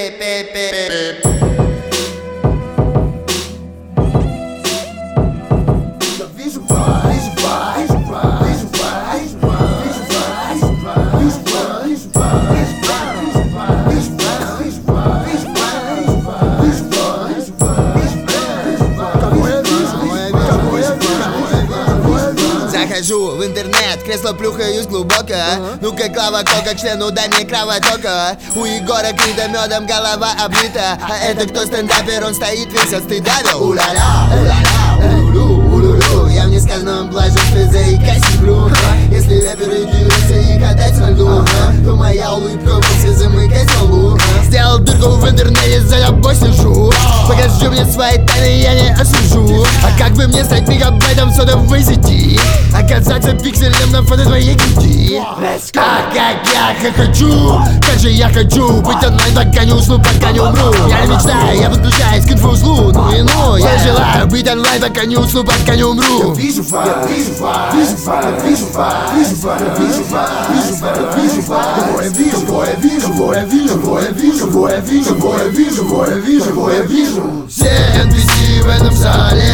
Захожу в интернет, кресло плюхаюсь глубоко. Ну-ка, Клава Кока, к члену дай мне кровотока. У Егора Крида медом голова облита. А это кто стендапер, он стоит весь от стыда. Уля-ля, уля-ля, улю-лю, улю-лю. Я в несказанном блаженстве заикаюсь и сплю. Если рэперы дерутся и катаются на льду, то моя улыбка вовсе замыкается в лбу. Сделал дырку в интернете, за тобой слежу. Покажи мне свои тайны, я не осужу. А как бы мне стать мегабайтом сотовой сети? Оказаться пикселем на фото твоей груди. Как я хочу, как же я хочу быть онлайн, пока не усну, пока не умру. Я не мечтаю, я подключаюсь к инфоузлу. Ну и ну, я желаю быть онлайн, пока не усну, пока не умру. Я вижу вас, вижу вас, вижу вас, вижу вас, вижу вас, вижу вас, вижу вас, вижу вас. Кого я вижу, кого я вижу, кого я вижу, кого я вижу, кого я вижу, кого я вижу, кого я вижу, кого я вижу. Все NPC в этом зале,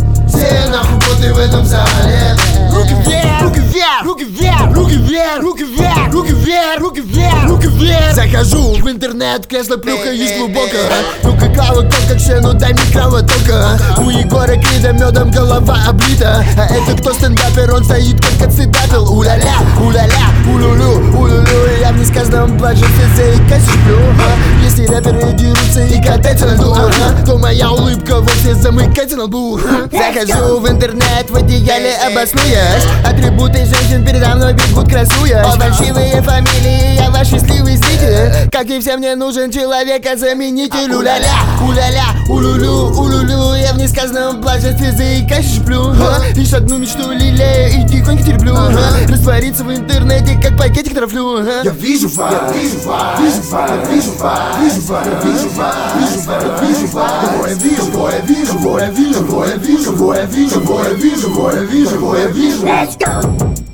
все нахуй боты в этом зале. Руки вверх, руки вверх, руки вверх, руки вверх, руки вверх, руки вверх, руки вверх, руки вверх. Захожу в интернет, кресло плюхаюсь глубоко. Ну-ка, Клава Кока, к члену дай мне кровотока. У Егора Крида медом голова облита. А это кто стендапер, он стоит как отцитател. Уля-ля, уля-ля, улю-лю, улю-лю. Я в несказанном блаженстве заикаюсь и сплю. Если рэперы дерутся и катаются на льду, то моя улыбка вовсе замыкается на лбу. Захожу в интернет, в одеяле обоснуясь. Атрибуты женщин передо мной бегут, красуясь. Фальшивые фамилии, я ваш счастливый зритель. Как и всем, мне нужен человека-заменитель. Уля-ля, уля-ля, улю-лю, улю-лю. Я в несказанном блаженстве заикаюсь и сплю. Лишь одну мечту лелею и тихонько терплю. Раствориться в интернете, как пакетик трафлю. Я вижу вас, я вижу вас, вижу вас, вижу вас, вижу вас, вижу вас, вижу вас, вижу вас. Кого я вижу, кого я вижу, кого я вижу, кого я вижу, кого я вижу, кого я вижу, кого я вижу, кого я вижу. Let's go!